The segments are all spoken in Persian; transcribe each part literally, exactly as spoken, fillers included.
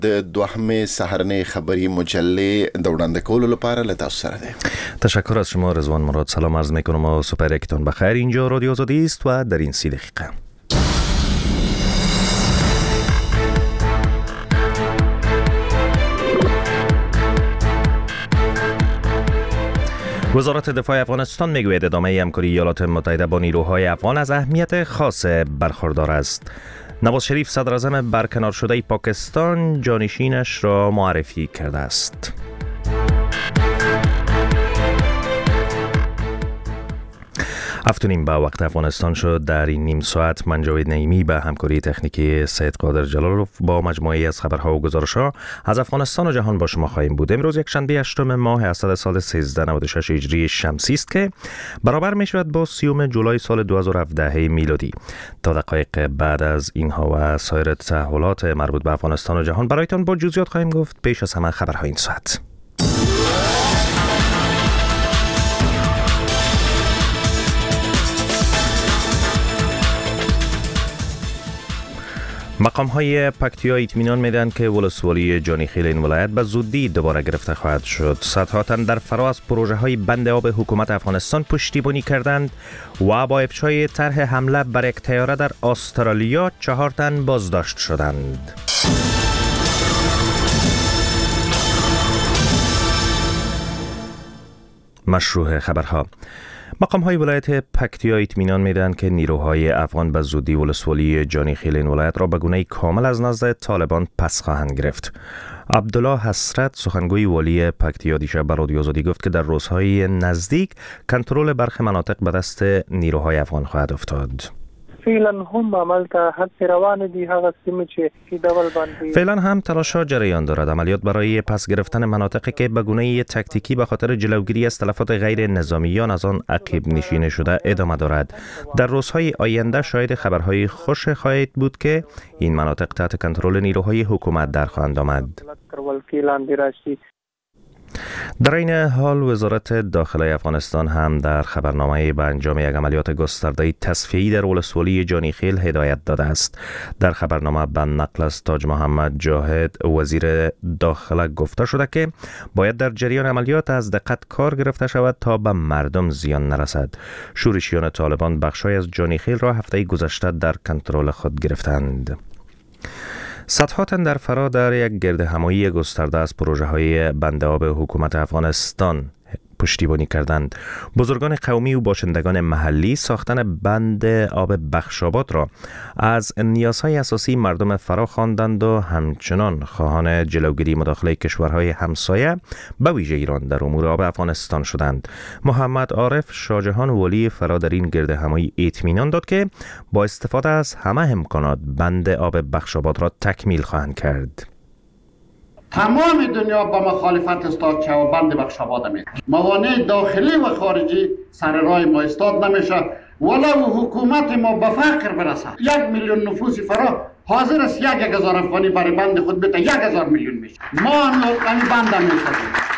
د دوهمه سحرنه خبری مجله د وړاندې کولو لپاره له تاسو سره ده. تشکر از شما رضوان مراد. سلام عرض میکنم و سپر یکتون بخیر. اینجا رادیو آزادی است و در این سی دقیقه وزارت دفاع افغانستان میگوید ادامه همکاری ایالات متحده با نیروهای افغان از اهمیت خاص برخوردار است. نواز شریف صدر اعظم برکنار شده پاکستان جانشینش را معرفی کرده است. هفتونیم به وقت افغانستان شد. در این نیم ساعت من جاوید نعیمی به همکاری تکنیکی سید قادر جلالوف با مجموعه از خبرها و گزارش‌ها از افغانستان و جهان با شما خواهیم بود. امروز یک شنبه هشتم ماه اسد سال سیزده نود و شش هجری شمسی است که برابر می شود با سیوم جولای سال دو هزار و هفده میلادی. تا دقایق بعد از اینها و سایر تحولات مربوط به افغانستان و جهان برایتان با جزئیات خواهیم گفت. پیش از همه خبرهای این ساعت. مقام های پکتیا اطمینان میدن که ولسوالی جانیخیل این ولایت به زودی دوباره گرفته خواهد شد. صدها تن در فرا از پروژه های بند آب حکومت افغانستان پشتیبانی کردند و با افشای طرح حمله بر یک طیاره در استرالیا چهار تن بازداشت شدند. مشروع خبرها. مقام های ولایت پکتیا اطمینان میدن که نیروهای افغان به زودی ولسوالی جانیخیل این ولایت را به گونه کامل از نزد طالبان پس خواهند گرفت. عبدالله حسرت سخنگوی والی پکتیا دیشب به رادیو آزادی گفت که در روزهای نزدیک کنترل برخی مناطق به دست نیروهای افغان خواهد افتاد. فعلا هم عمل تا حد روان دی هغه سیمه چې ډول باندې فعلا هم تلاش‌ها جریان دارد. عملیات برای پس گرفتن مناطقی که به گونه تکتیکی به خاطر جلوگیری از تلفات غیر نظامیان از آن عقب نشینی شده ادامه دارد. در روزهای آینده شاید خبرهای خوش خواهید بود که این مناطق تحت کنترل نیروهای حکومت در خواهند آمد. در این حال وزارت داخله افغانستان هم در خبرنامه به انجام یک عملیات گسترده تصفیه‌ای در ولسوالی جانیخیل هدایت داده است. در خبرنامه به نقل از تاج محمد جاهد وزیر داخله گفته شده که باید در جریان عملیات از دقت کار گرفته شود تا به مردم زیان نرسد. شورشیان طالبان بخشای از جانیخیل را هفته گذشته در کنترل خود گرفتند. صدها تن در فرا در یک گردهمایی گسترده از پروژه های بند آب حکومت افغانستان پشتیبانی کردند. بزرگان قومی و باشندگان محلی ساختن بند آب بخشاباد را از نیازهای اساسی مردم فرا خواندند و همچنان خواهان جلوگیری مداخله کشورهای همسایه به ویژه ایران در امور آب افغانستان شدند. محمد عارف شاهجهان والی فرا در این گردهمایی اطمینان داد که با استفاده از همه امکانات بند آب بخشاباد را تکمیل خواهند کرد. تمام دنیا با مخالفت استاد که و بند بخشاباد می موانع داخلی و خارجی سر راه ما استاد نمیشه. ولو حکومت ما به فقر برسه یک میلیون نفوسی فرا حاضر است یک یک هزار افغانی برای بند خود بده یک هزار میلیون میشه. ما همین بند میشه.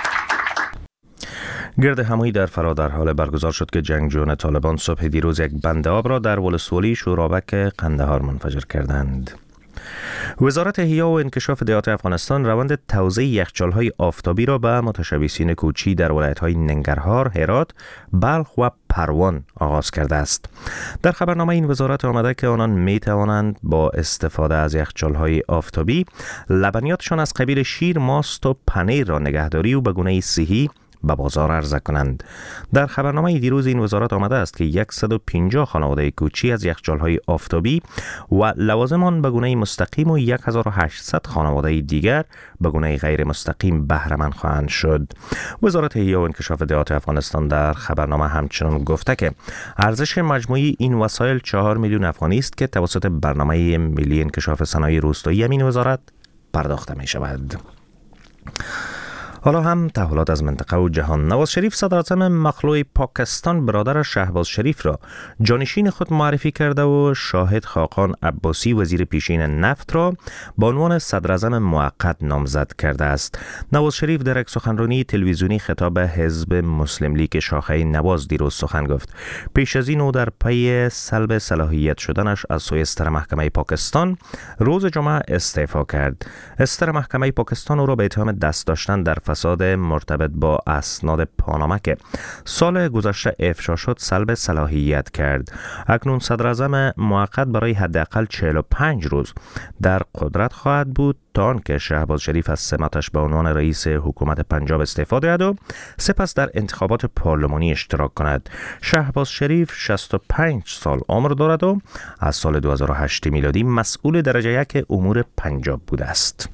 گرد همایی در فرا در حال برگزار شد که جنگجویان طالبان صبح دیروز یک بند آب را در ولسوالی شورابک قندهار منفجر کردند. وزارت احیا و انکشاف دهات افغانستان روند توزیع یخچال‌های آفتابی را به متشبثین کوچی در ولایت‌های ننگرهار، هرات، بلخ و پروان آغاز کرده است. در خبرنامه این وزارت آمده که آنان می توانند با استفاده از یخچال‌های آفتابی لبنیاتشان از قبیل شیر، ماست و پنیر را نگهداری و به گونه صحی به بازار عرضه کنند. در خبرنامه دیروز این وزارت آمده است که صد و پنجاه خانواده کوچی از یخچال‌های آفتابی و لوازم آن به گونه مستقیم و هزار و هشتصد خانواده دیگر به گونه غیر مستقیم بهره مند خواهند شد. وزارت احیا و انکشاف دهات افغانستان در خبرنامه همچنان گفته که ارزش مجموعی این وسایل چهار میلیون افغانی است که توسط برنامه ملی انکشاف صنایع روستایی این وزارت پرداخته می شود. حالا هم تحولات از منطقه و جهان. نواز شریف صدر اعظم مخلوع پاکستان برادر شهباز شریف را جانشین خود معرفی کرده و شاهد خاقان عباسی وزیر پیشین نفت را به عنوان صدر اعظم موقت نامزد کرده است. نواز شریف در یک سخنرانی تلویزیونی خطاب حزب مسلم لیگ شاخه نواز دیروز سخن گفت. پیش از این او در پی سلب صلاحیت شدنش از سوی استر محکمه پاکستان روز جمعه استعفا کرد. استر محکمه پاکستان او را به اتهام دست داشتن در فساد مرتبط با اسناد پاناما که سال گذشته افشا شد سلب صلاحیت کرد. اکنون صدر اعظم موقت برای حداقل چهل و پنج روز در قدرت خواهد بود تا آنکه شهباز شریف از سمتش به عنوان رئیس حکومت پنجاب استعفا دهد و سپس در انتخابات پارلمانی اشتراک کند. شهباز شریف شصت و پنج سال عمر دارد و از سال دو هزار و هشت میلادی مسئول درجه یک امور پنجاب بوده است.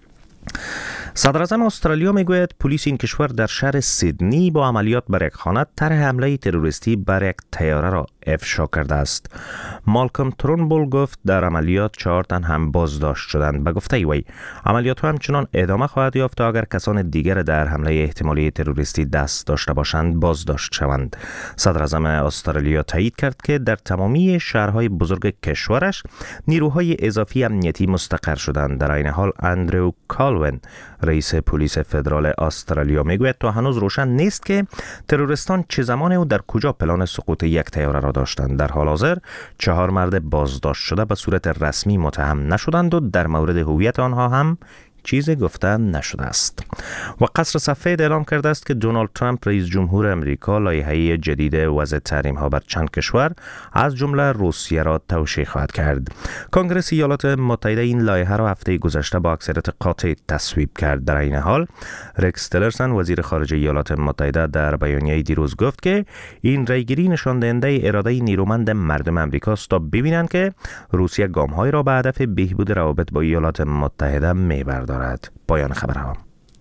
صدر اعظم استرالیا میگوید پلیس این کشور در شهر سیدنی با عملیات بر یک خانه طرح حمله تروریستی بر یک طیاره را افشا کرده است. مالکوم ترونبول گفت در عملیات چهار تن هم بازداشت شدند. به گفته وی عملیات همچنان ادامه خواهد یافت تا اگر کسان دیگر در حمله احتمالی تروریستی دست داشته باشند بازداشت شوند. صدر اعظم استرالیا تایید کرد که در تمامی شهرهای بزرگ کشورش نیروهای اضافی امنیتی مستقر شدند. در این حال اندرو کالوین رئیس پلیس فدرال استرالیا میگوید تا هنوز روشن نیست که تروریستان چه زمان و در کجا پلان سقوط یک طیاره را داشتند. در حال حاضر چهار مرد بازداشت شده به صورت رسمی متهم نشدند و در مورد هویت آنها هم چیزی گفته نشده است. و قصر سفید اعلام کرده است که دونالد ترامپ رئیس جمهور امریکا لایحه جدید وضع تحریم ها بر چند کشور از جمله روسیه را توشیح خواهد کرد. کنگره ایالات متحده این لایحه را هفته گذشته با اکثریت قاطع تصویب کرد. در این حال رکس تیلرسن وزیر خارجه ایالات متحده در بیانیه دیروز گفت که این رایگیری نشان دهنده اراده نیرومند مردم امریکا است تا ببینند که روسیه گام‌هایی را به هدف بهبود روابط با ایالات متحده می‌بردارد. پایان خبرها.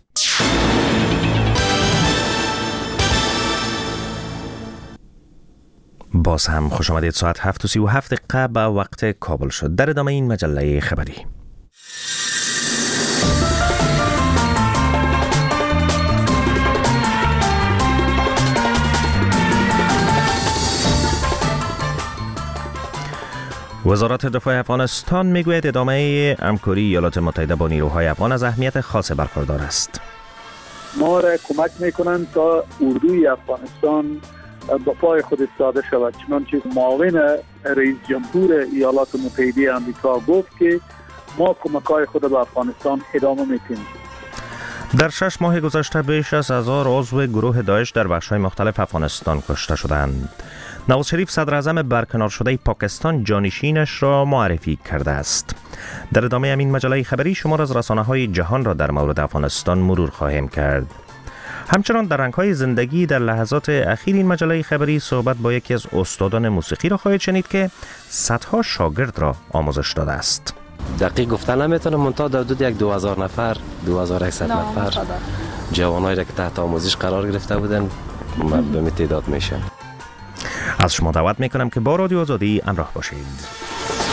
باز هم خوش آمدید. ساعت هفت و سی و هفت دقیقه به وقت کابل شد. در ادامه این مجله خبری وزارت دفاع افغانستان میگوید ادامه همکاری ایالات متحده با نیروهای افغان از اهمیت خاص برخوردار است. ما را کمک میکنند تا اردوی افغانستان به پای خود ایستاده شود، چنانچه معاون رئیس جمهور ایالات متحده آمریکا گفت که ما کمک‌های خود به افغانستان ادامه میدیم. در شش ماه گذشته بیش از هزار عضو گروه داعش در بخش‌های مختلف افغانستان کشته شدند. نواز شریف صدر اعظم برکنار شده پاکستان جانشینش را معرفی کرده است. در ادامه همین مجله خبری شمار از رسانه‌های جهان را در مورد افغانستان مرور خواهیم کرد. همچنان در رنگ‌های زندگی در لحظات اخیر این مجله خبری صحبت با یکی از استادان موسیقی را خواهید شنید که صدها شاگرد را آموزش داده است. دقیق گفتن نمیتونم، منتها در حدود یک دو هزار نفر دو هزار و صد نفر جوانایی را که تحت آموزش قرار گرفته بودن مردمی تعداد میشه. از شما دعوت میکنم که با رادیو آزادی همراه باشید.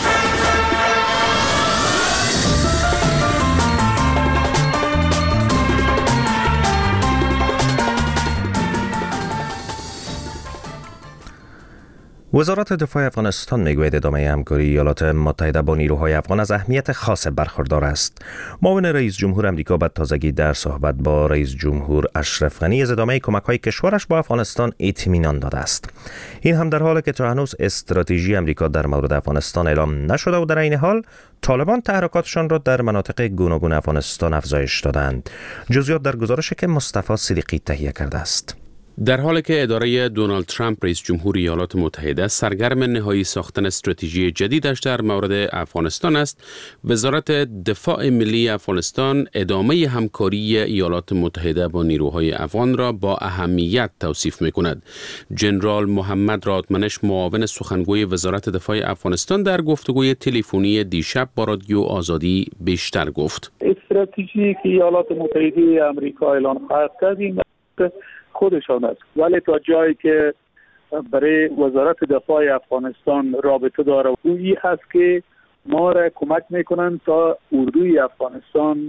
وزارت دفاع افغانستان میگوید ادامه همکاری ایالات متحده با نیروهای افغان از اهمیت خاص برخوردار است. معاون رئیس جمهور امریکا به تازگی در صحبت با رئیس جمهور اشرف غنی از ادامه کمک‌های کشورش با افغانستان اطمینان داده است. این هم در حالی که تا هنوز استراتژی امریکا در مورد افغانستان اعلام نشده و در این حال طالبان تحرکاتشان را در مناطق گوناگون افغانستان افزایش دادند. جزئیات در گزارشی که مصطفی صدیقی تهیه کرده است. در حالی که اداره دونالد ترامپ رئیس جمهور ایالات متحده سرگرم نهایی ساختن استراتژی جدیدش در مورد افغانستان است، وزارت دفاع ملی افغانستان ادامه همکاری ایالات متحده با نیروهای افغان را با اهمیت توصیف می‌کند. جنرال محمد رادمنش معاون سخنگوی وزارت دفاع افغانستان در گفتگوی تلفنی دیشب با رادیو آزادی بیشتر گفت. استراتژی که ایالات متحده آمریکا اعلام خواهد کرد خودشان است، ولی تا جایی که برای وزارت دفاع افغانستان رابطه داره او این هست که ما را کمک میکنند تا اردوی افغانستان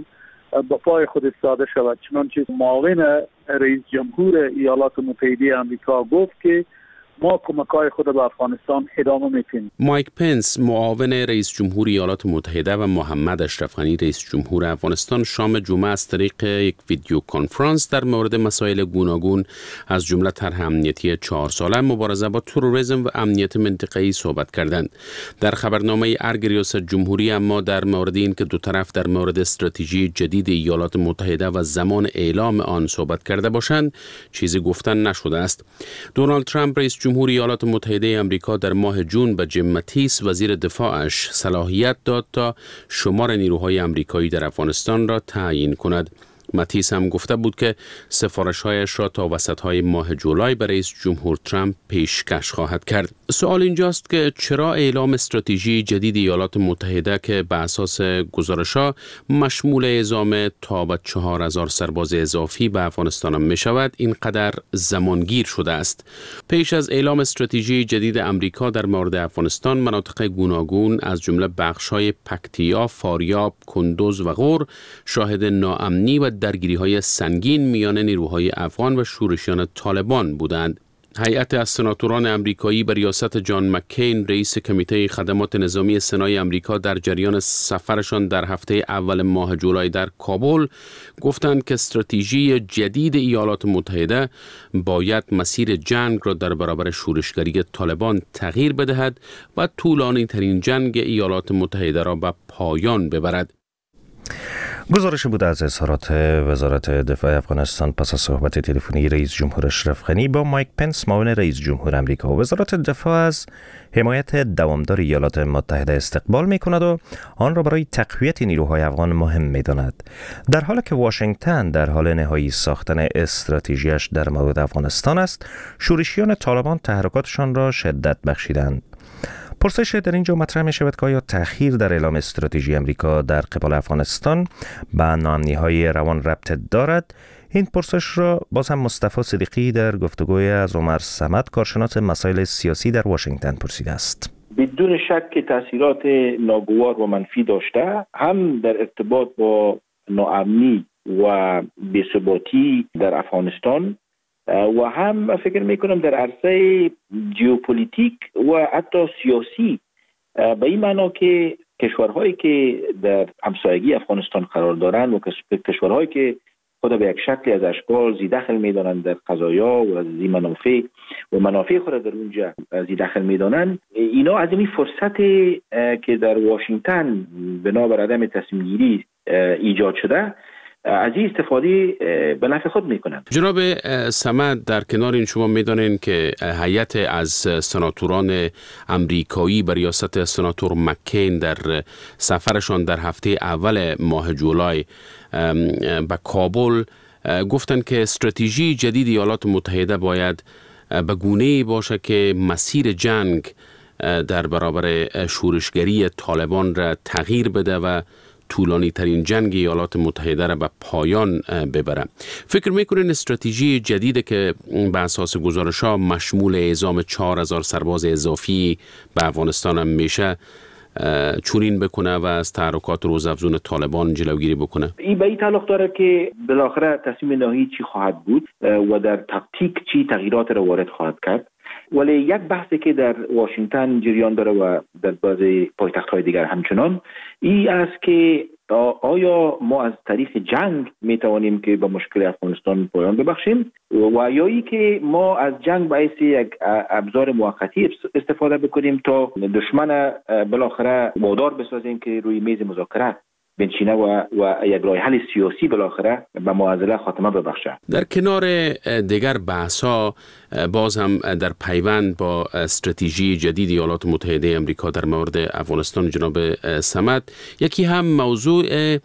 به پای خود ایستاده شود. چنانچه معاون رئیس جمهور ایالات متحده آمریکا گفت که ما کمک‌های خود به افغانستان ادامه می‌دیم. مایک پنس معاون رئیس جمهور ایالات متحده و محمد اشرف غنی رئیس جمهور افغانستان شام جمعه از طریق یک ویدیو کنفرانس در مورد مسائل گوناگون از جمله طرح امنیتی چهار ساله، مبارزه با تروریسم و امنیت منطقه‌ای صحبت کردند. در خبرنامه ارگ ریاست جمهوری اما در مورد این که دو طرف در مورد استراتژی جدید ایالات متحده و زمان اعلام آن صحبت کرده باشند چیزی گفتن نشده است. دونالد ترامپ رئیس جمهور ایالات متحده آمریکا در ماه جون به جیم ماتیس وزیر دفاعش صلاحیت داد تا شمار نیروهای آمریکایی در افغانستان را تعیین کند. ماتیس هم گفته بود که سفارش‌هایش را تا وسط‌های ماه جولای به رئیس جمهور ترامپ پیشکش خواهد کرد. سوال اینجاست که چرا اعلام استراتژی جدید ایالات متحده که به اساس گزارش‌ها مشمول اعزام تا به چهار هزار سرباز اضافی به افغانستان می شود اینقدر زمانگیر شده است. پیش از اعلام استراتژی جدید آمریکا در مورد افغانستان، مناطق گوناگون از جمله بخش‌های پکتیا، فاریاب، کندوز و غور شاهد ناامنی و درگیری‌های سنگین میان نیروهای افغان و شورشیان طالبان بودند. هیئت از سناتوران آمریکایی به ریاست جان مکین رئیس کمیته خدمات نظامی سنای آمریکا در جریان سفرشان در هفته اول ماه جولای در کابل گفتند که استراتژی جدید ایالات متحده باید مسیر جنگ را در برابر شورشگری طالبان تغییر بدهد و طولانی ترین جنگ ایالات متحده را به پایان ببرد. گزارش بود از اظهارات وزارت دفاع افغانستان پس از صحبت تلفنی رئیس جمهور اشرف غنی با مایک پنس معاون رئیس جمهور آمریکا. وزارت دفاع از حمایت دوامدار ایالات متحده استقبال می کند و آن را برای تقویت نیروهای افغان مهم می داند. در حالی که واشنگتن در حال نهایی ساختن استراتژیش در مورد افغانستان است، شورشیان طالبان تحرکاتشان را شدت بخشیدند. پرسش در اینجا مطرح می شود که آیا تأخیر در اعلام استراتژی امریکا در قبال افغانستان به ناامنی‌های روان ربط دارد؟ این پرسش را باز هم مصطفی صدیقی در گفتگوی از عمر صمد کارشناس مسائل سیاسی در واشنگتن پرسیده است. بدون شک که تاثیرات ناگوار و منفی داشته، هم در ارتباط با ناامنی و بی‌ثباتی در افغانستان و هم فکر میکنم در عرصه ژئوپلیتیک و حتی سیاسی، به این معنا که کشورهایی که در همسایگی افغانستان قرار دارند و کشورهایی که خود به یک شکلی از اشکال زی دخل میدانند در قضایا و از زی منافع و منافع خود در اونجا زی دخل میدانند، اینا از این فرصت که در واشنگتن بنابر عدم تصمیم گیری ایجاد شده از این استفاده به نفع خود میکنند. جناب صمد، در کنار این شما میدانین که هیئت از سناتوران امریکایی به ریاست سناتور مکین در سفرشان در هفته اول ماه جولای به کابل گفتند که استراتژی جدید ایالات متحده باید به گونه‌ای باشه که مسیر جنگ در برابر شورشگری طالبان را تغییر بده و طولانی ترین جنگ ایالات متحده را به پایان ببره. فکر میکنین استراتژی جدیدی که به اساس گزارش‌ها مشمول اعزام چهار هزار سرباز اضافی به افغانستان هم میشه چونین بکنه و از تحرکات روزافزون طالبان جلوگیری بکنه؟ این به این تعلق داره که بالاخره تصمیم نهایی چی خواهد بود و در تاکتیک چی تغییرات را وارد خواهد کرد. ولی یک بحثی که در واشنگتن جریان داره و در بعضی پایتخت‌های دیگر همچنان این است که آیا ما از طریق جنگ می توانیم که به مشکل افغانستان پایان ببخشیم و یا ای که ما از جنگ به حیث یک ابزار موقتی استفاده بکنیم تا دشمن بالاخره وادار بسازیم که روی میز مذاکره بنشینه و و یک راه حل سیاسی بالاخره به معضله خاتمه ببخشه. در کنار دیگر بحث‌ها باز هم در پیوند با استراتژی جدید ایالات متحده آمریکا در مورد افغانستان، جناب صمد، یکی هم موضوع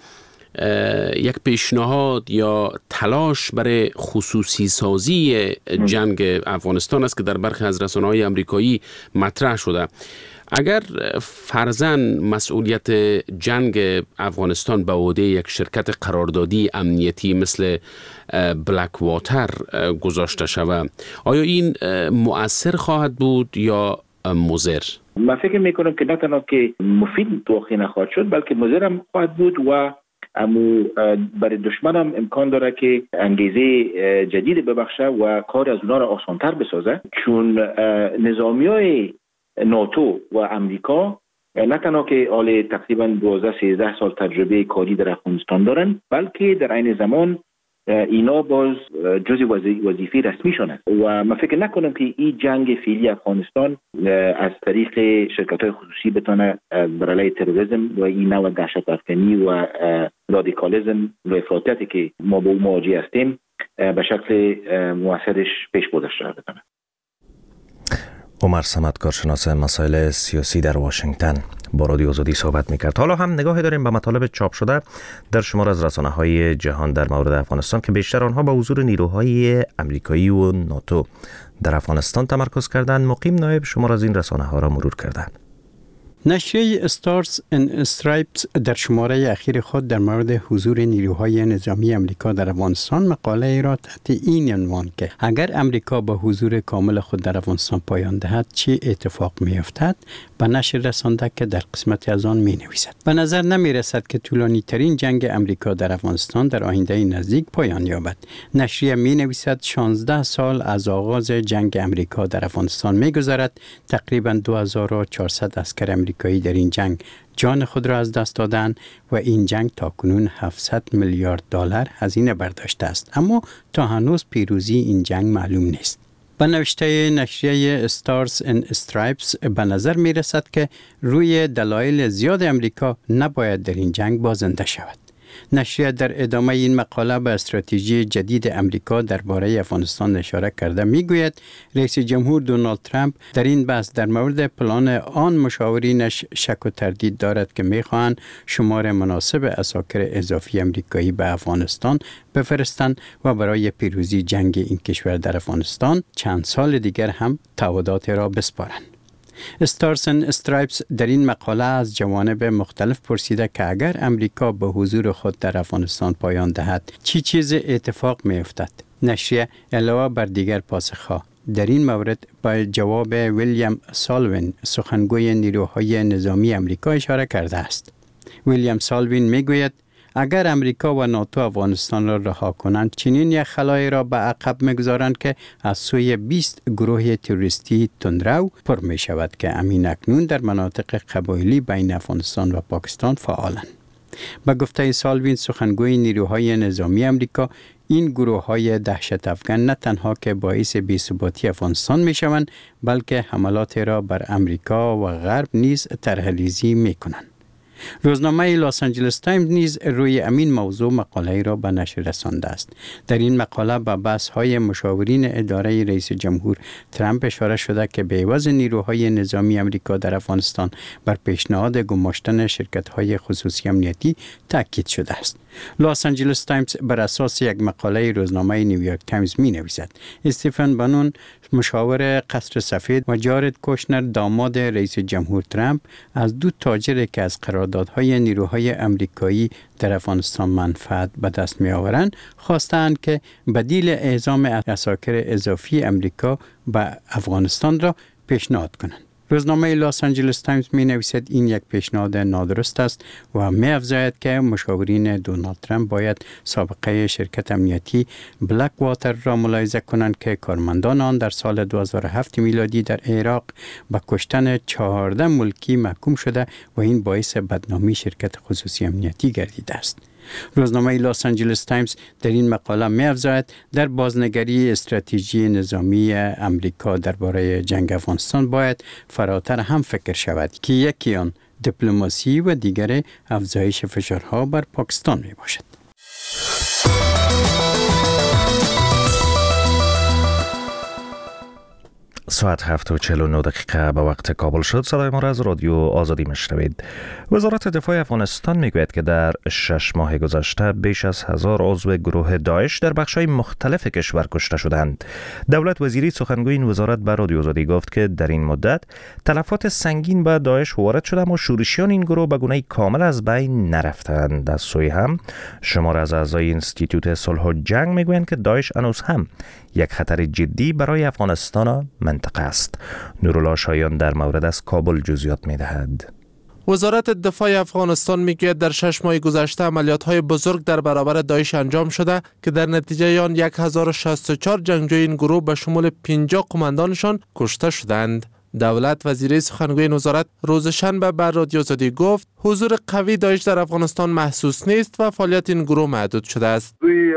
یک پیشنهاد یا تلاش برای خصوصی سازی جنگ افغانستان است که در برخی از رسانه‌های آمریکایی مطرح شده. اگر فرضاً مسئولیت جنگ افغانستان به عهده یک شرکت قراردادی امنیتی مثل بلک واتر گذاشته شود، آیا این مؤثر خواهد بود یا مضر؟ من فکر میکنم که نه تنها که مفید واقع نخواهد شد بلکه مضر هم خواهد بود و اما برای دشمن هم امکان داره که انگیزه جدید ببخشه و کار از اونا را آسانتر بسازه، چون نظامیای ناتو و امریکا نه تنها که حال تقریبا دوازده سیزده سال تجربه کاری در افغانستان دارن، بلکه در عین زمان اینا باز جزء وظیفه رسمیشون است و من فکر نکنم که این جنگ فعلی افغانستان از طریق شرکت‌های خصوصی بتونه بر علیه تروریسم و این نوع دهشت افکنی و رادیکالیسم و افراطیتی که ما با اون مواجه هستیم به شکل موثرش پیش برده بتونه. عمر صمد، کارشناس مسائل سیاسی در واشنگتن، با رادیو آزادی صحبت میکرد. حالا هم نگاهی داریم به مطالب چاپ شده در شمار از رسانه‌های جهان در مورد افغانستان که بیشتر آنها با حضور نیروهای امریکایی و ناتو در افغانستان تمرکز کردند. مقیم نایب شمار از این رسانه‌ها را مرور کردند. نشریه استارز ان استرایپس در شماره اخیر خود در مورد حضور نیروهای نظامی امریکا در افغانستان مقاله ای را تحت این عنوان که اگر امریکا با حضور کامل خود در افغانستان پایان دهد چه اتفاق می افتد به نشر رسانده که در قسمت از آن می نویسد. به نظر نمی رسد که طولانی ترین جنگ امریکا در افغانستان در آینده نزدیک پایان یابد. نشریه می نویسد شانزده سال از آغاز جنگ امریکا در افغانستان می گذرد. تقریبا دو هزار و چهارصد عسکر امریکایی در این جنگ جان خود را از دست دادند و این جنگ تاکنون هفتصد میلیارد دلار هزینه برداشته است، اما تا هنوز پیروزی این جنگ معلوم نیست. به نوشته نشریه استارز ان استرایپس به نظر می رسد که روی دلایل زیاد امریکا نباید در این جنگ بازنده شود. نشریه در ادامه این مقاله به استراتژی جدید امریکا درباره افغانستان اشاره کرده میگوید رئیس جمهور دونالد ترامپ در این بحث در مورد پلان آن مشاورینش شک و تردید دارد که میخواهند شمار مناسب عساکر اضافی امریکایی به افغانستان بفرستند و برای پیروزی جنگ این کشور در افغانستان چند سال دیگر هم تعهدات را بسپارند. استارز ان استرایپس در این مقاله از جوانب مختلف پرسیده که اگر امریکا به حضور خود در افغانستان پایان دهد چی چیز اتفاق می افتد؟ نشریه علاوه بر دیگر پاسخها در این مورد با جواب ویلیام سالوین سخنگوی نیروهای نظامی امریکا اشاره کرده است. ویلیام سالوین می گوید اگر امریکا و ناتو افغانستان را رها کنند چنین یک خلایی را به عقب می‌گذارند که از سوی بیست گروه تروریستی تندرو پر می شود که امین اکنون در مناطق قبایلی بین افغانستان و پاکستان فعالند. با گفته سالوین سخنگوی نیروهای نظامی امریکا، این گروه های دهشت افکن نه تنها که باعث بی‌ثباتی افغانستان می شوند بلکه حملات را بر امریکا و غرب نیز طرح‌ریزی می کنند. روزنامه لس آنجلس تایمز نیز روی امین موضوع مقاله را به نشر رسانده است. در این مقاله به بحث‌های مشاورین اداره رئیس جمهور ترامپ اشاره شده که به عوض نیروهای نظامی امریکا در افغانستان بر پیشنهاد گماشتن شرکت‌های خصوصی امنیتی تاکید شده است. لس آنجلس تایمز بر اساس یک مقاله روزنامه نیویورک تایمز می‌نویسد استیفن بانون مشاور قصر سفید و جارد کوشنر داماد رئیس جمهور ترامپ از دو تاجر که از قراردادهای نیروهای امریکایی در افغانستان منفعت به دست می‌آورند خواستند که بدیل اعزام عساکر اضافی امریکا به افغانستان را پیشنهاد کنند. روزنامه لس آنجلس تایمز می نویسد این یک پیشنهاد نادرست است و می افزاید که مشاورین دونالد ترامپ باید سابقه شرکت امنیتی بلک واتر را ملاحظه کنند که کارمندان آن در سال دو هزار و هفت میلادی در عراق به کشتن چهارده ملکی محکوم شده و این باعث بدنامی شرکت خصوصی امنیتی گردیده است. روزنامه لس آنجلس تایمز در این مقاله می افزاید در بازنگری استراتژی نظامی امریکا درباره جنگ افغانستان باید فراتر هم فکر شود که یکی آن دیپلماسی و دیگر افزایش فشارها بر پاکستان می باشد. ساعت هفت و چهل و نه دقیقه به وقت کابل شد. صدای ما را از رادیو آزادی میشنوید. وزارت دفاع افغانستان میگوید که در شش ماه گذشته بیش از هزار عضو گروه داعش در بخش‌های مختلف کشور کشته شدند. دولت وزیری سخنگوی این وزارت به رادیو آزادی گفت که در این مدت تلفات سنگین به داعش وارد شده اما شورشیان این گروه به گونه کامل از بین نرفتند. از سوی هم شمار از اعضای انستیتوت صلح و جنگ میگویند که داعش هنوز هم یک خطر جدی برای افغانستان و منطقه است. نورالله شایان در مورد از کابل جزئیات می‌دهد. وزارت دفاع افغانستان میگوید در شش ماه گذشته عملیات‌های بزرگ در برابر داعش انجام شده که در نتیجه آن هزار و شصت و چهار جنگجوی این گروه به شمول پنجاه قماندانشان کشته شدند. دولت وزیر سخنگوی این وزارت روز شنبه بر رادیو آزادی گفت حضور قوی داعش در افغانستان محسوس نیست و فعالیت این گروه محدود شده است.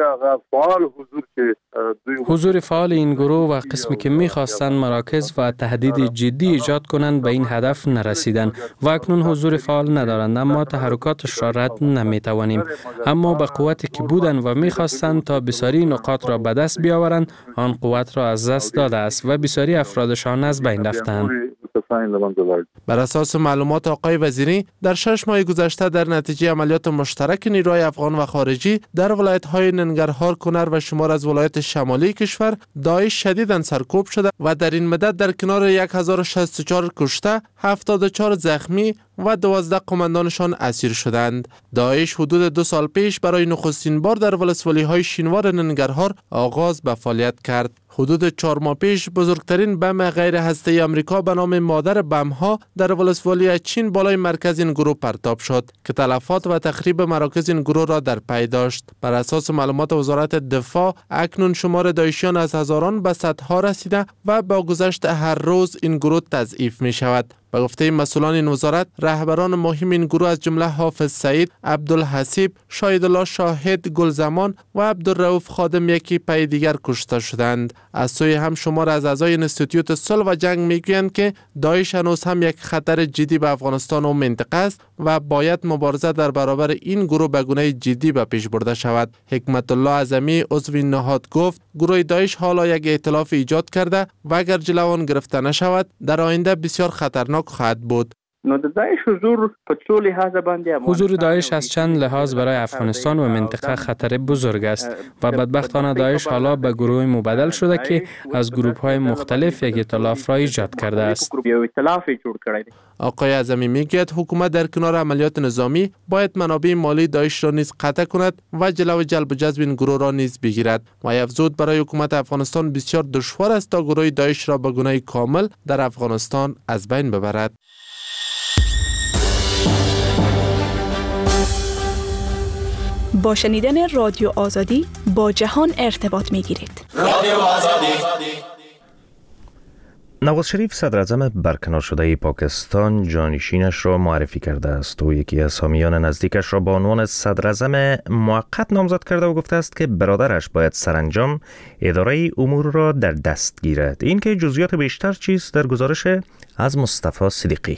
حضور فعال این گروه و قسمی که می‌خواستند مراکز و تهدید جدی ایجاد کنند به این هدف نرسیدند و اکنون حضور فعال ندارند، اما تحرکاتش را رد نمی‌توانیم. اما به قوتی که بودند و می‌خواستند تا بسیاری نقاط را به دست بیاورند، آن قوت را از دست داده است و بسیاری افرادشان از بین رفتند. بر اساس معلومات آقای وزیری در شش ماه گذشته در نتیجه عملیات مشترک نیروهای افغان و خارجی در ولایت‌های ننگرهار، کنر و شمار از ولایت شمالی کشور داعش شدیداً سرکوب شده و در این مدت در کنار هزار و شصت و چهار کشته، هفتاد و چهار زخمی و دوازده قماندانشان اسیر شدند. داعش حدود دو سال پیش برای نخستین بار در ولسوالی‌های شینوار ننگرهار آغاز به فعالیت کرد. حدود چهار ماه پیش بزرگترین بم غیر هسته‌ای آمریکا به نام مادر بم‌ها در ولسوالی چین بالای مرکز این گروه پرتاب شد که تلفات و تخریب مراکز این گروه را در پی داشت. بر اساس معلومات وزارت دفاع اکنون شمار داعشیان از هزاران به صدها رسیده و با گذشت هر روز این گروه تضعیف می شود. به گفته مسئولان این وزارت، رهبران مهم این گروه از جمله حافظ سعید، عبدالحسیب، شاهدالله شاهد گلزمان و عبدالرؤوف خادم یکی پی دیگر کشته شدند. از سوی هم شمار از اعضای انستیتوت صلح و جنگ میگویند که داعش هنوز هم یک خطر جدی به افغانستان و منطقه است و باید مبارزه در برابر این گروه به گونه جدی به پیش برده شود. حکمت الله اعظمی عضو این نهاد گفت گروه داعش حالا یک ائتلاف ایجاد کرده و اگر جلو آن گرفته نشود در آینده بسیار خطرناک خواهد بود. حضور داعش از چند لحاظ برای افغانستان و منطقه خطر بزرگ است و بدبختانه داعش حالا به گروه مبدل شده که از گروه‌های مختلف یک ائتلاف را ایجاد کرده است. آقای اعظمی میگوید حکومت در کنار عملیات نظامی باید منابع مالی داعش را نیز قطع کند و جلو جلب و جذب این گروه را نیز بگیرد و افزود برای حکومت افغانستان بسیار دشوار است تا گروه داعش را به گونه کامل در افغانستان از بین ببرد. با شنیدن رادیو آزادی با جهان ارتباط می گیرید. رادیو آزادی. نواز شریف صدر اعظم برکنار شده پاکستان جانشینش را معرفی کرده است. او یکی از حامیان نزدیکش را به عنوان صدر اعظم موقت نامزد کرده و گفته است که برادرش باید سرانجام اداره امور را در دست گیرد. این که جزئیات بیشتر چیست در گزارش از مصطفی صدیقی.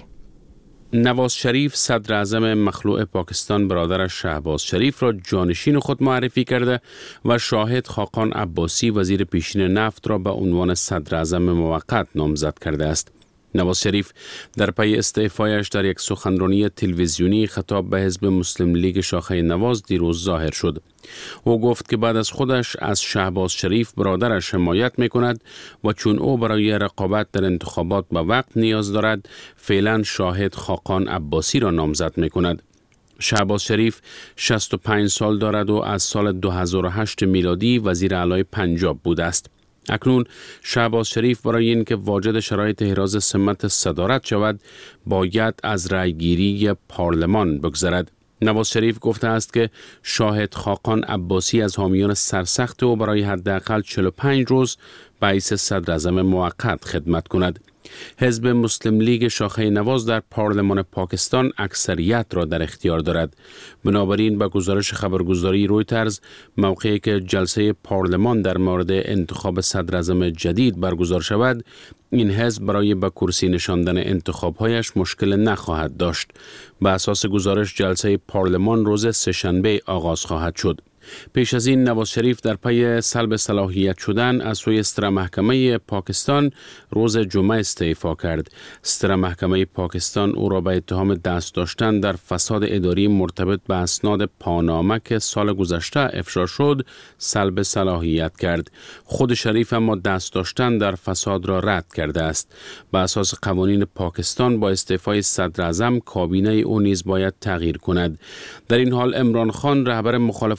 نواز شریف صدر اعظم مخلوع پاکستان برادرش شهباز شریف را جانشین خود معرفی کرده و شاهد خاقان عباسی وزیر پیشین نفت را به عنوان صدر اعظم موقت نامزد کرده است. نواز شریف در پی استعفایش در یک سخنرانی تلویزیونی خطاب به حزب مسلم لیگ شاخه نواز دیروز ظاهر شد. او گفت که بعد از خودش از شهباز شریف برادرش حمایت می کند و چون او برای رقابت در انتخابات به وقت نیاز دارد فعلا شاهد خاقان عباسی را نامزد می کند. شهباز شریف شصت و پنج سال دارد و از سال دو هزار و هشت میلادی وزیر اعلی پنجاب بوده است. اکنون شهباز شریف برای اینکه واجد شرایط احراز سمت صدارت شود باید از رأیگیری پارلمان بگذرد. نواز شریف گفته است که شاهد خاقان عباسی از حامیان سرسخت او برای حداقل چهل و پنج روز به حیث صدر اعظم موقت خدمت کند. حزب مسلم لیگ شاخه نواز در پارلمان پاکستان اکثریت را در اختیار دارد. بنابراین به گزارش خبرگزاری رویترز موقعی که جلسه پارلمان در مورد انتخاب صدر اعظم جدید برگزار شود این حزب برای به کرسی نشاندن انتخابهایش مشکل نخواهد داشت. به اساس گزارش جلسه پارلمان روز سه‌شنبه آغاز خواهد شد. پیش از این نواز شریف در پی سلب صلاحیت شدن از سوی ستره محکمه پاکستان روز جمعه استعفا کرد. ستره محکمه پاکستان او را به اتهام دست داشتن در فساد اداری مرتبط به اسناد پانامه که سال گذشته افشا شد سلب صلاحیت کرد. خود شریف اما دست داشتن در فساد را رد کرده است. به اساس قوانین پاکستان با استعفای صدر اعظم کابینه او نیز باید تغییر کند. در این حال عمران خان رهبر مخالفان در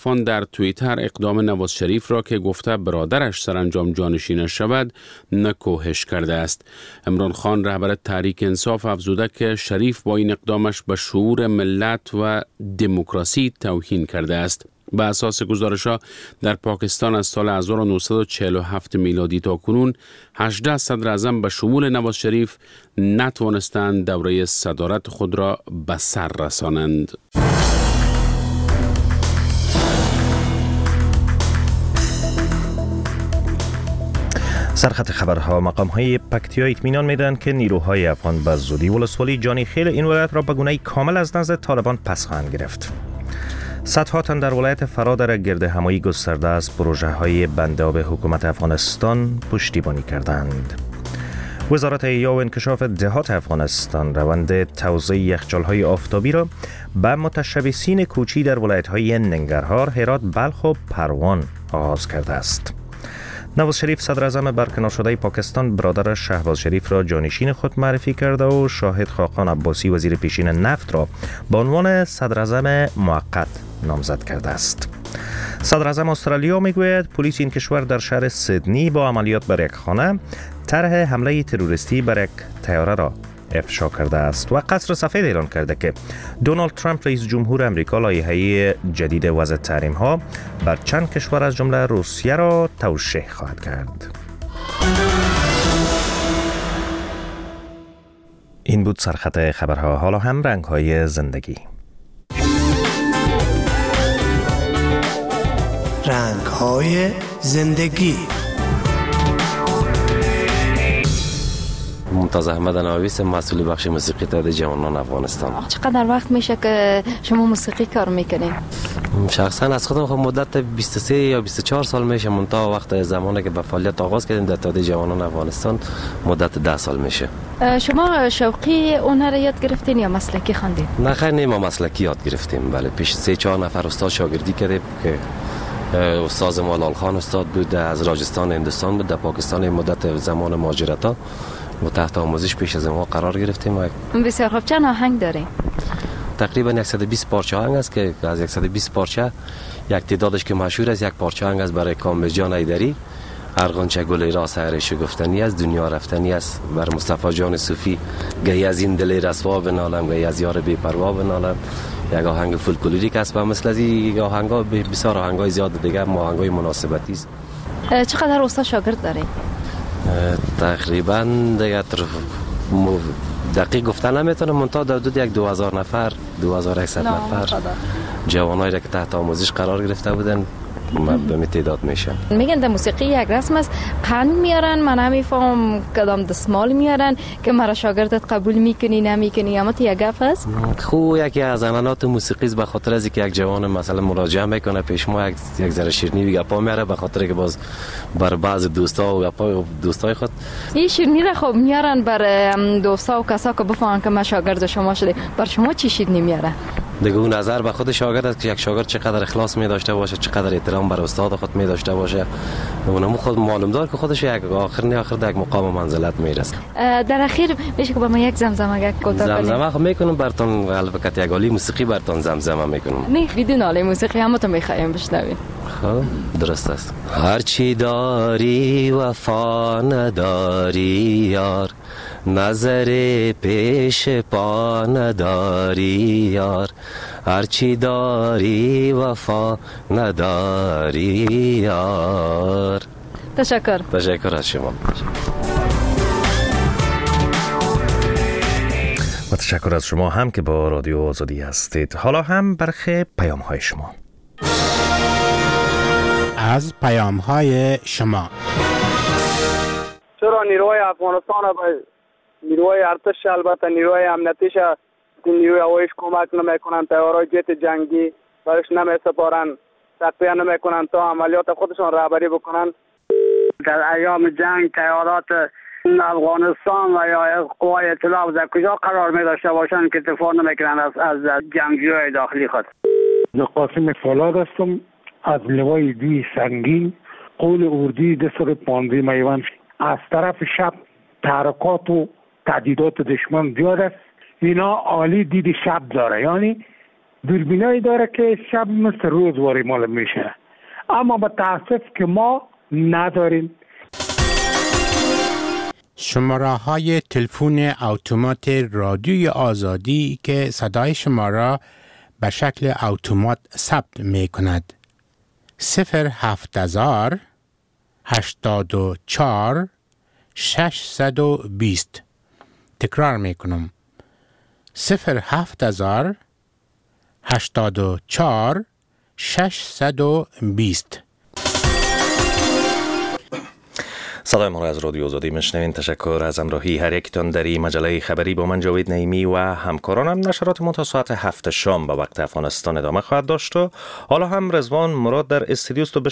در توییتر اقدام نواز شریف را که گفته برادرش سرانجام جانشینش شود نکوهش کرده است. عمران خان رهبر تحریک انصاف افزوده که شریف با این اقدامش به شعور ملت و دموکراسی توهین کرده است. به اساس گزارش‌ها در پاکستان از سال هزار و نهصد و چهل و هفت میلادی تا کنون هجده صدر اعظم به شمول نواز شریف نتوانستند دوره صدارت خود را به سر رسانند. سرخط خبرها مقام‌های پکتیا اطمینان میدن که نیروهای افغان به زودی ولسوالی جانی خیل این ولایت را به گونه‌ای کامل از نزد طالبان پس خواهند گرفت. صدها تن در ولایت فرا در گرد همایی گسترده از پروژه های بندآب حکومت افغانستان پشتیبانی کردند. وزارت احیا و انکشاف دهات افغانستان روند توزیع یخچال‌های آفتابی را به متشبثین کوچی در ولایت‌های ننگرهار، هرات، بلخ و پروان آغاز کرده است. نواز شریف صدر اعظم برکنار شده پاکستان برادر شهباز شریف را جانشین خود معرفی کرده و شاهد خاقان عباسی وزیر پیشین نفت را به عنوان صدر اعظم موقت نامزد کرده است. صدر اعظم استرالیا میگوید پلیس این کشور در شهر سیدنی با عملیات بر یک خانه طرح حمله تروریستی بر یک طیاره را افشا کرده است و قصر سفید اعلان کرده که دونالد ترامپ رئیس جمهور امریکا لایحه جدید وضع تحریم ها بر چند کشور از جمله روسیه را توشیح خواهد کرد. این بود سرخط خبرها. حالا هم رنگ های زندگی. رنگ های زندگی. ممتاز احمد نویس، مسئول بخش موسیقی اتحاد جوانان افغانستان. چقدر وقت میشه که شما موسیقی کار میکنید؟ شخصا از خودم خب مدت بیست و سه یا بیست و چهار سال میشه، منتها وقت زمانی که به فعالیت آغاز کردیم در اتحاد جوانان افغانستان مدت ده سال میشه. شما شوقی هنر را یاد گرفتین یا مسلکی خواندید؟ نه خیر، نه ما مسلکی یاد گرفتیم. بله، پیش سه چهار نفر استاد شاگردی کردیم که استاد ما لال خان استاد بود از راجستان هندوستان بود، در پاکستان مدت زمان مهاجرت‌ها و تحت آموزش پیش از ما قرار گرفتیم. بسیار خوب. چند آهنگ داریم؟ تقریبا صد و بیست پارچه آهنگ است که از صد و بیست پارچه یک تعدادش که مشهور است، یک پارچه آهنگ است برای کامبیز جان ایدری، ارغنچه گل را سحر شگفتنی است، دنیا رفتنی است، بر مصطفی جان صوفی گهی از این دل رسوا بنالم، گهی از یار بی پروا بنالم. یک آهنگ فولکلوریک است و مثل از این آهنگا بسیار آهنگای زیاد دیگه ما آهنگای مناسبتی است. چقدر استاد شاگرد دارید؟ تقریبا دیگه دقیق گفتن نمیتونم، منتها در حدود یک دو هزار نفر دو هزار و صد نفر جوانایی را که تحت آموزش قرار گرفته بودن به می تعداد میشن. میگن در موسیقی یک رسم است، قند میارن، من نمیفهم کدام دستمال میارن که مرا شاگردت قبول میکنی نمیکنی، اما تو یک گپ است. خو یکی از عنعنات موسیقی است، به خاطر از اینکه یک جوان مثلا مراجعه میکنه پیش ما یک یک ذره شیرینی گپا میاره، به خاطر که باز بر بعض دوستا و گپا دوستای خود این شیرینی را خب میارن بر دوستا و کسا که بفهمن که ما شاگرد شما شده. بر شما چی شیرینی میاره؟ دیگه اون نظر به خود شاگرد است که یک شاگرد چقدر اخلاص می داشته باشه، چقدر احترام بر استاد خود می داشته باشه، اونم خود معلوم دار که خودش یک آخر نه آخر در یک مقام منزلت میرسه. در اخیر میشه که با ما یک زمزمه کوتاه کنیم؟ زمزمه خب میکنم براتون، البته یک عالی موسیقی براتون زمزمه میکنم. نه بدون عالی موسیقی هم تو میخوایم بشنویم. خب درست است. هر چی داری وفا نداری یار، نظر پیش پا نداری یار، هرچی داری وفا نداری یار. تشکر. تشکر از شما. و تشکر از شما هم که با رادیو آزادی هستید. حالا هم برخی پیام های شما. از پیام های شما. چرا نیروهای افغانستان به نیروهای ارتش، البته نیروهای امنیتیش، نیروی هواییش کمک نمیکنن، طیارهای جت جنگی برش نمیسپارن، تقویه نمیکنن تا عملیات خودشون رهبری بکنن. در ایام جنگ طیارات افغانستان و یا قوای اطلاع در کجا قرار می داشته باشند که دفاع نمیکنن از از جنگجوی داخلی خود؟ قاسم فولاد هستم از لوای دوی سنگین قول اردی دسر پانزده میوان. از طرف شب تحرکات و تهدیدات دشمن زیاد است. اینا عالی دید شب داره، یعنی دوربینایی داره که شب مثل روز واری مال میشه، اما به تاسف که ما نداریم. شماره های تلفن اتومات رادیوی آزادی که صدای شما را به شکل اتومات ثبت می کند. صفر هفت هزار هشتاد و چهار ششصد و بیست. تکرار می کنم. صفر هفت هزار هشتاد و چهار ششصد و بیست. صدای ما را از رادیو آزادی میشنوین. تشکر از همراهی هر یکتان در این مجله خبری. با من جاوید نعیمی و همکارانم. نشرات ما تا ساعت هفت شام به وقت افغانستان ادامه خواهد داشت و حالا هم رضوان مراد در استودیو است و